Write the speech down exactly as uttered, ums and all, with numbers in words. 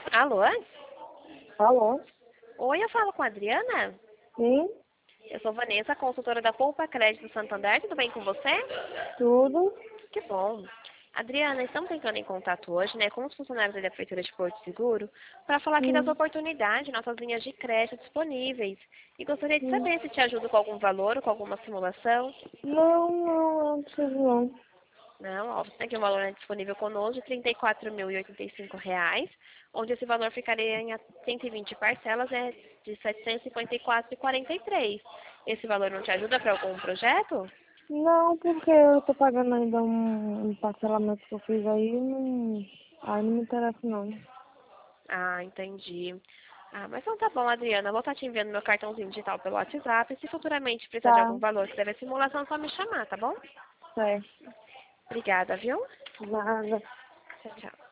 Alô? Alô? Oi, eu falo com a Adriana? Sim, Eu sou Vanessa, consultora da Poupa Crédito Santander. Tudo bem com você? tudo. Que bom. Adriana, estamos entrando em contato hoje, né, com os funcionários da Prefeitura de Porto Seguro, para falar aqui das Sim, oportunidades, nossas linhas de crédito disponíveis. E gostaria de sim. saber se te ajuda com algum valor ou com alguma simulação. Não, não, não preciso não. Não, ó, você tem aqui um valor, né, disponível conosco de trinta e quatro mil e oitenta e cinco reais, onde esse valor ficaria em a- cento e vinte parcelas, é de setecentos e cinquenta e quatro reais e quarenta e três. Esse valor não te ajuda para algum projeto? Não, porque eu tô pagando ainda um, um parcelamento que eu fiz aí, não, aí não me interessa não. Ah, entendi. Ah, mas então tá bom, Adriana. Eu vou estar te enviando meu cartãozinho digital pelo WhatsApp. Se futuramente precisar de Tá, algum valor que deve a simulação, é só me chamar, tá bom? certo. Obrigada, viu? Nada. Tchau, tchau.